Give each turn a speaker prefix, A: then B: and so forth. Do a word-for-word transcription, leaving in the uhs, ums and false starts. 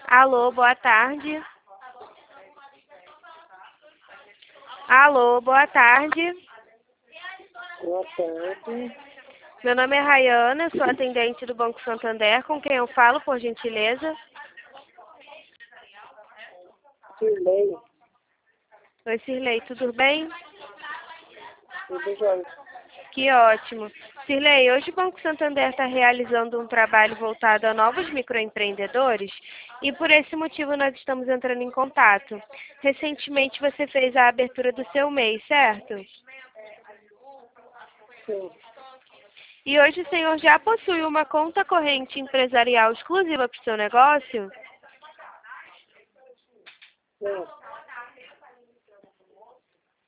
A: Alô, boa tarde. Alô, boa tarde.
B: Boa tarde.
A: Meu nome é Rayana, sou atendente do Banco Santander. Com quem eu falo, por gentileza?
B: Sirlei.
A: Oi, Cirlei, tudo bem?
B: Tudo jóia.
A: Que ótimo. Cirlei, hoje o Banco Santander está realizando um trabalho voltado a novos microempreendedores e por esse motivo nós estamos entrando em contato. Recentemente você fez a abertura do seu M E I, certo?
B: Sim.
A: E hoje o senhor já possui uma conta corrente empresarial exclusiva para o seu negócio?
B: Sim.